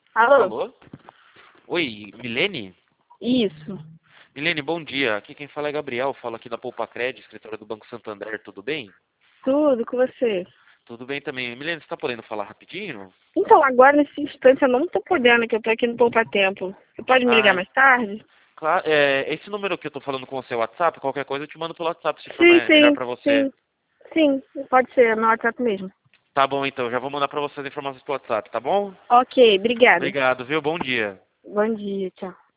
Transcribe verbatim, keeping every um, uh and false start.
Alô? Alô? Oi, Milene? Isso. Milene, bom dia. Aqui quem fala é Gabriel, falo aqui da Poupa Cred, escritório do Banco Santander, tudo bem? Tudo com você. Tudo bem também. Milene, você está podendo falar rapidinho? Então, agora nesse instante eu não tô podendo, que eu tô aqui no Poupa Tempo. Você pode me ligar Ah, mais tarde? claro. É, esse número que eu tô falando com o seu WhatsApp, qualquer coisa eu te mando pelo WhatsApp, se for Sim, me- melhor sim, pra você. sim. Sim, pode ser, é meu WhatsApp mesmo. Tá bom, então. Já vou mandar pra você as informações pelo WhatsApp, tá bom? Ok, obrigada. Obrigado, viu? Bom dia. Bom dia, tchau.